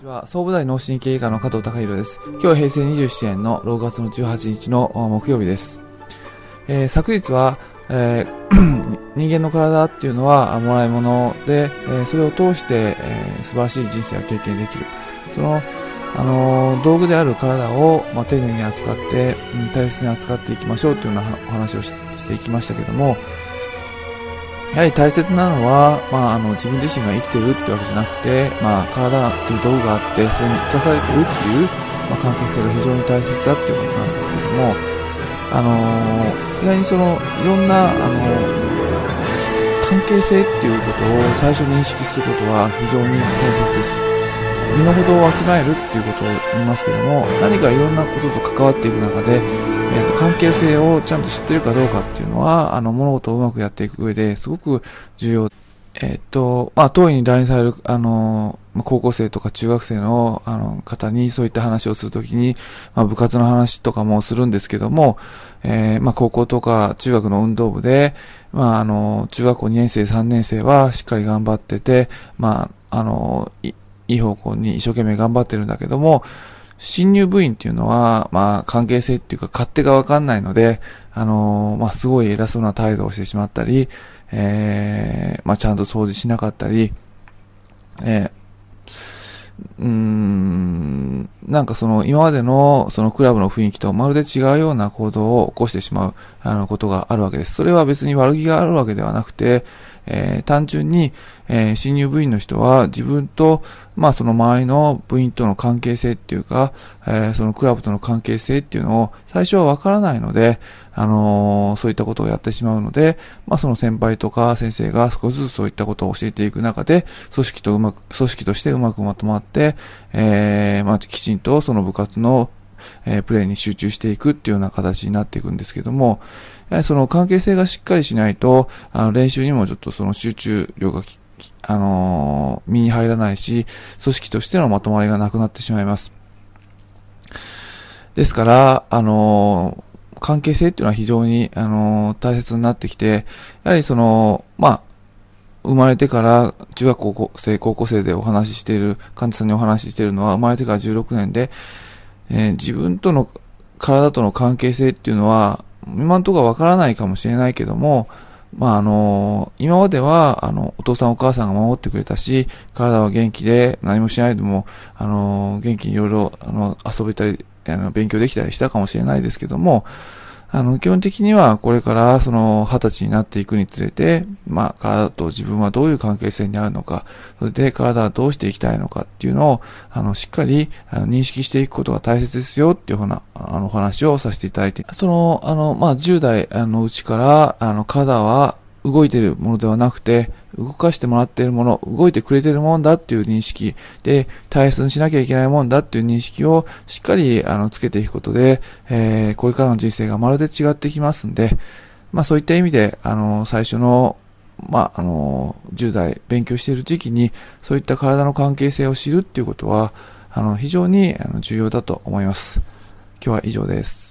ちは、総武大脳神経外科の加藤隆弘です。今日は平成27年の6月の18日の木曜日です。昨日は、人間の体っていうのはもらい物で、それを通して、素晴らしい人生が経験できる。その、道具である体を、丁寧に扱って、大切に扱っていきましょうというようなお話をしていきましたけども、やはり大切なのは、自分自身が生きているってわけじゃなくて、体という道具があって、それに生かされているっていう、関係性が非常に大切だっていうことなんですけども、意外にいろんな、関係性っていうことを最初に認識することは非常に大切です。身の程をわきまえるっていうことを言いますけども、何かいろんなことと関わっていく中で、関係性をちゃんと知っているかどうかっていうのは、物事をうまくやっていく上ですごく重要。当院に来院される、高校生とか中学生の、方にそういった話をするときに、部活の話とかもするんですけども、高校とか中学の運動部で、中学校2年生、3年生はしっかり頑張ってて、いい方向に一生懸命頑張ってるんだけども、新入部員っていうのは、関係性っていうか勝手がわかんないので、すごい偉そうな態度をしてしまったり、ちゃんと掃除しなかったり、今までのクラブの雰囲気とまるで違うような行動を起こしてしまう、ことがあるわけです。それは別に悪気があるわけではなくて、単純に、新入部員の人は自分と、その周りの部員との関係性っていうか、そのクラブとの関係性っていうのを最初はわからないので、そういったことをやってしまうので、その先輩とか先生が少しずつそういったことを教えていく中で、組織としてうまくまとまって、きちんとその部活の、プレーに集中していくっていうような形になっていくんですけども、その関係性がしっかりしないと、練習にもちょっとその集中力が身に入らないし、組織としてのまとまりがなくなってしまいます。ですから、関係性っていうのは非常に、大切になってきて、やはり生まれてから中学高校生でお話ししている、患者さんにお話ししているのは、生まれてから16年で、自分との体との関係性っていうのは、今のところわからないかもしれないけども、今までは、お父さんお母さんが守ってくれたし、体は元気で何もしないでも、元気にいろいろ、遊べたり、勉強できたりしたかもしれないですけども、基本的にはこれから20歳になっていくにつれて、体と自分はどういう関係性にあるのか、それで体はどうしていきたいのかっていうのを、しっかり認識していくことが大切ですよっていうふうな、お話をさせていただいて、10代のうちから、体は動いているものではなくて、動かしてもらっているもの、動いてくれているものだっていう認識で、大切にしなきゃいけないものだっていう認識をしっかりつけていくことで、これからの人生がまるで違ってきますんで、そういった意味で、最初の10代勉強している時期に、そういった体の関係性を知るっていうことは、非常に重要だと思います。今日は以上です。